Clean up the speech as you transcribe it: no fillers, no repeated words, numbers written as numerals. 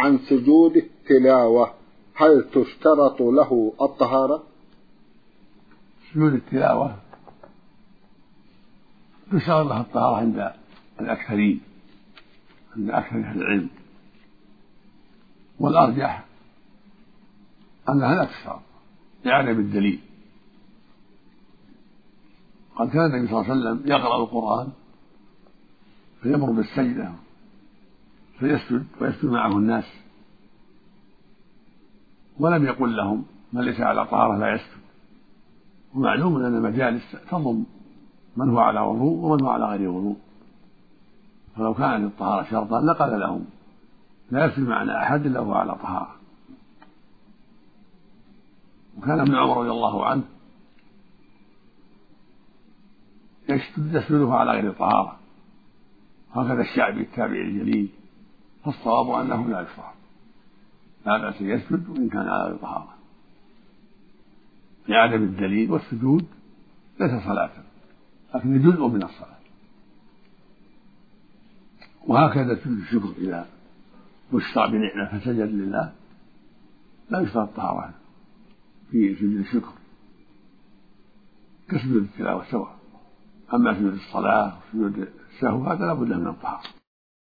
عن سجود التلاوة هل تشترط له الطهارة؟ سجود التلاوة تشترط له الطهارة عند الأكثرين، عند أكثر أهل العلم، والأرجح أنها لا تشترط لعدم الدليل. قد كان النبي صلى الله عليه وسلم يقرأ القرآن فيمر بالسجدة فيسجد ويسجد معه الناس، ولم يقل لهم من ليس على طهارة لا يسجد. ومعلوم أن المجالس تضم من هو على وضوء ومن هو على غير وضوء، فلو كان للطهارة شرطا لقال لهم لا يسجد معنا أحد إلا هو على طهارة. وكان ابن عمر رضي الله عنه يسجده على غير طهارة، هكذا الشعبي التابعي الجليل. فالصواب أنه لا يشرع، لا بأس يسجد وإن كان على غير طهارة لعدم الدليل. والسجود ليس صلاة لكن جزء من الصلاة. وهكذا سجود الشكر إذا بشر بنعمة فسجد لله لا يشترط الطهارة في سجود الشكر كسجود التلاوة سواء. أما سجود الصلاة وسجود السهو هذا لا بد من الطهارة.